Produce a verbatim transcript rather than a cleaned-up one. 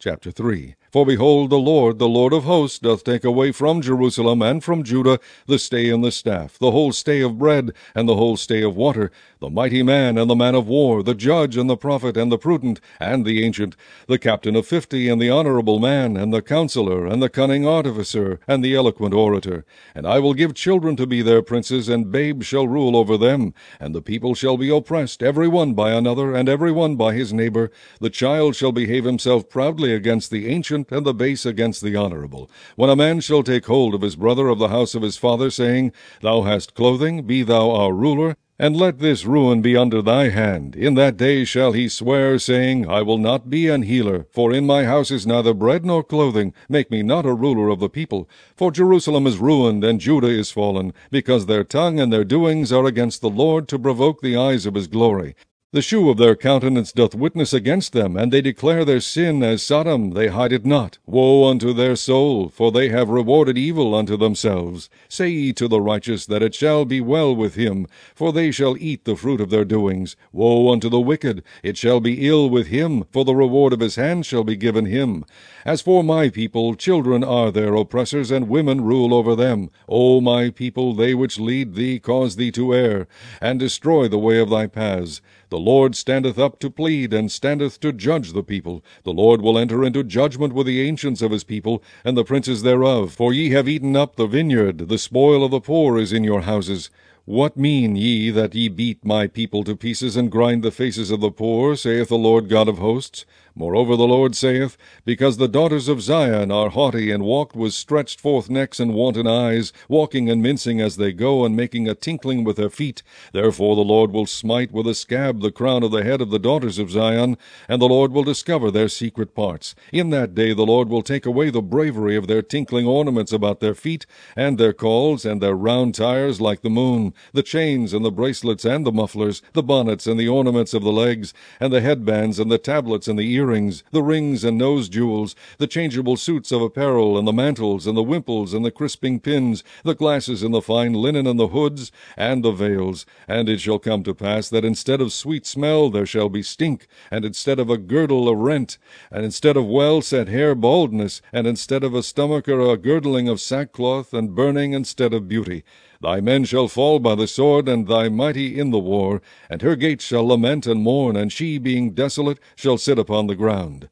Chapter three. For behold, the Lord, the Lord of hosts, doth take away from Jerusalem and from Judah the stay and the staff, the whole stay of bread, and the whole stay of water, the mighty man and the man of war, the judge and the prophet and the prudent and the ancient, the captain of fifty and the honorable man, and the counselor and the cunning artificer and the eloquent orator. And I will give children to be their princes, and babes shall rule over them. And the people shall be oppressed, every one by another, and every one by his neighbor. The child shall behave himself proudly against the ancient, and the base against the honorable. When a man shall take hold of his brother of the house of his father, saying, Thou hast clothing, be thou our ruler, and let this ruin be under thy hand. In that day shall he swear, saying, I will not be an healer, for in my house is neither bread nor clothing. Make me not a ruler of the people. For Jerusalem is ruined, and Judah is fallen, because their tongue and their doings are against the Lord, to provoke the eyes of his glory. The shew of their countenance doth witness against them, and they declare their sin as Sodom, they hide it not. Woe unto their soul, for they have rewarded evil unto themselves. Say ye to the righteous that it shall be well with him, for they shall eat the fruit of their doings. Woe unto the wicked, it shall be ill with him, for the reward of his hand shall be given him. As for my people, children are their oppressors, and women rule over them. O my people, they which lead thee cause thee to err, and destroy the way of thy paths. The Lord standeth up to plead, and standeth to judge the people. The Lord will enter into judgment with the ancients of his people, and the princes thereof. For ye have eaten up the vineyard, the spoil of the poor is in your houses. What mean ye that ye beat my people to pieces, and grind the faces of the poor, saith the Lord God of hosts? Moreover the Lord saith, Because the daughters of Zion are haughty, and walk with stretched forth necks and wanton eyes, walking and mincing as they go, and making a tinkling with their feet, therefore the Lord will smite with a scab the crown of the head of the daughters of Zion, and the Lord will discover their secret parts. In that day the Lord will take away the bravery of their tinkling ornaments about their feet, and their calls, and their round tires like the moon, the chains and the bracelets and the mufflers, the bonnets and the ornaments of the legs, and the headbands and the tablets and the earrings, earrings, the rings and nose jewels, the changeable suits of apparel, and the mantles, and the wimples, and the crisping pins, the glasses, and the fine linen, and the hoods, and the veils. And it shall come to pass that instead of sweet smell there shall be stink, and instead of a girdle a rent, and instead of well-set hair baldness, and instead of a stomacher a girdling of sackcloth, and burning instead of beauty. Thy men shall fall by the sword, and thy mighty in the war, and her gates shall lament and mourn, and she, being desolate, shall sit upon the ground.